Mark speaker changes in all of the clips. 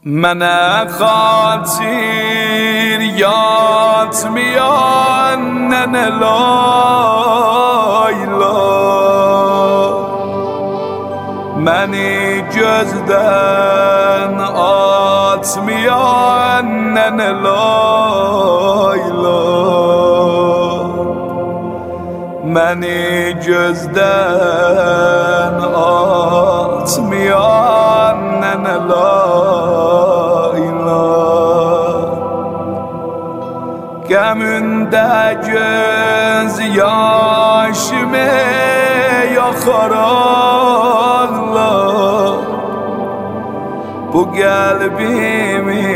Speaker 1: Mənə xatir yatmayan nənə Layla, məni gözdən atmayan nənə Layla, məni gözdən atmayan nənə Layla. Qəmündə göz yaşımı yaxar ağlar, bu qəlbimi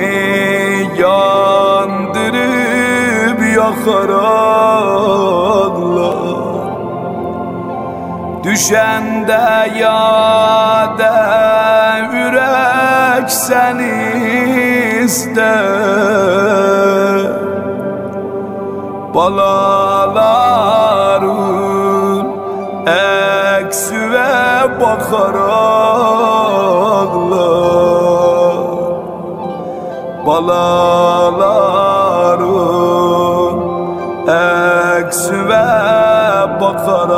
Speaker 1: yandırıb yaxar ağlar. Düşəndə yada ürək səni istər, balaların əksüvə baxar ağlar, balaların əksüvə baxar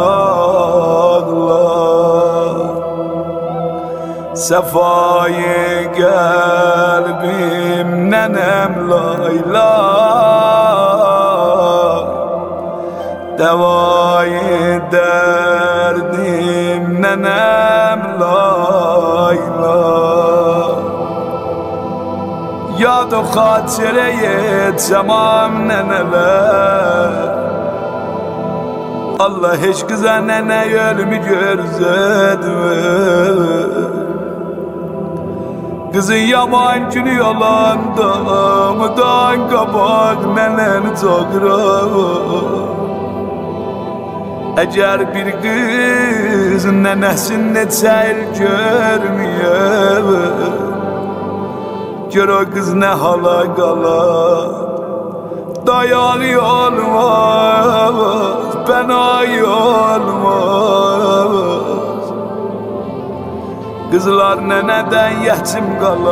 Speaker 1: ağlar. Səfayı qəlbim nənəm Layla, dəvayı dərdim nənəm Layla. Yad o xatirəyə tamam nənələr, Allah heç qıza nənə ölümü görsədmir. Kızın yaman günü yolanda, mıdan kabak nənəni çağırar. Əgər bir qız nənəsini neçə il görməyər, gör o qız nə hala qalar. Dayağı olmaz, bənayı olmaz, qızlar nənədən yetim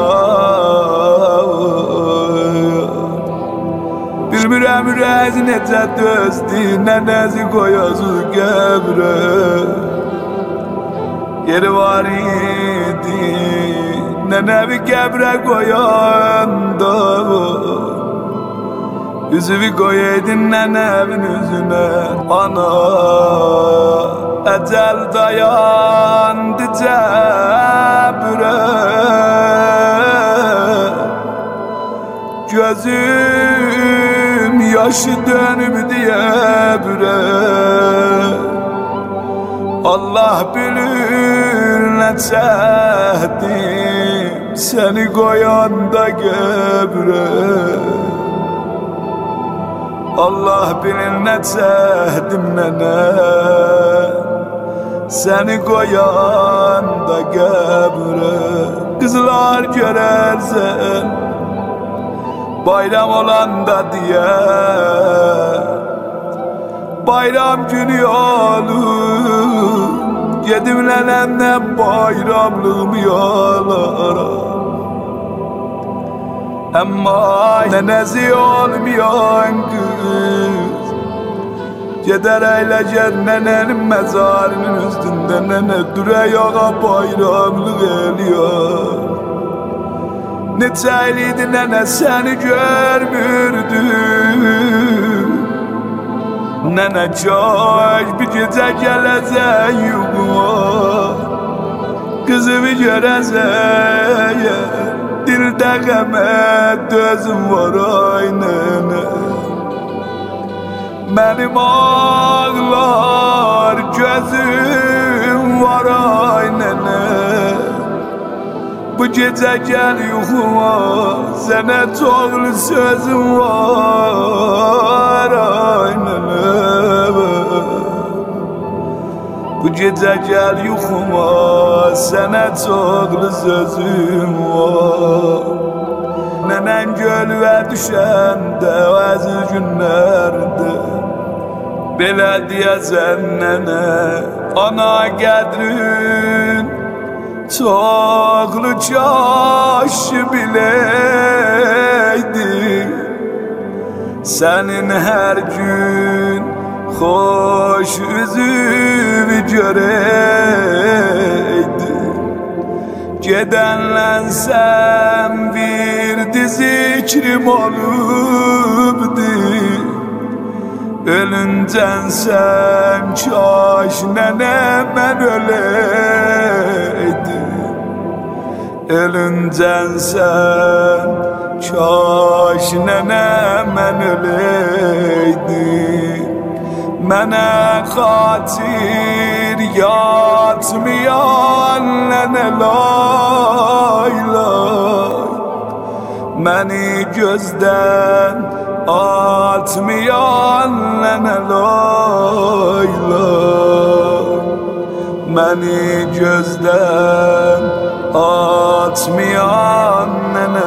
Speaker 1: qalar. Bilmirəm ürəz necə dözdü, nənəzi qoyasız qəbrə. Yeri var idi, nənəvi qəbrə qoyanda, üzüvi qoyaydın nənəvin üzünə. Ana, əcəl dayandı cəbrə, gözüm yaşı dönüb diyebrə. Allah bilir nə çəkdim səni qoyanda qəbrə. Allah bilir nə çəkdim nənə səni qoyanda qəbrə. Qızlar görərsən bayram olanda diye, bayram günü olur, gedim nənəmdən bayramlığımı yalaram. Amma nənəzi olmayan qız gedər əyləşər nənənin məzarının üstündə. Nənə dur ayağa bayramlıq eləyər. Neçə iliydi nənə səni görmürdüm, nənə çay bir gecə gələcək yuxuma, qızımı görəcək, dildə qəmə dözüm var ay nənə. Mənim ağlar gözüm var ay nənə. Bu gecə gəl yuxuma, sənə çoxlu sözüm var ay nənə. Bu gecə gəl yuxuma, sənə çoxlu sözüm var. Nənən gölvə düşəndə əziz günlərdə, belə deyəsən nənə, ana qədrin Çoklu çaş bileydi senin her gün hoş yüzünü göreydi. Gedenlensem bir zikrim olubdi, ölüncensem kaş nene ben öleydim. Ölüncensen kaş nene men öleydim. Mene katir yatmayan nene lay lay, meni gözden atmayan nene lay lay, meni gözden atmayan nene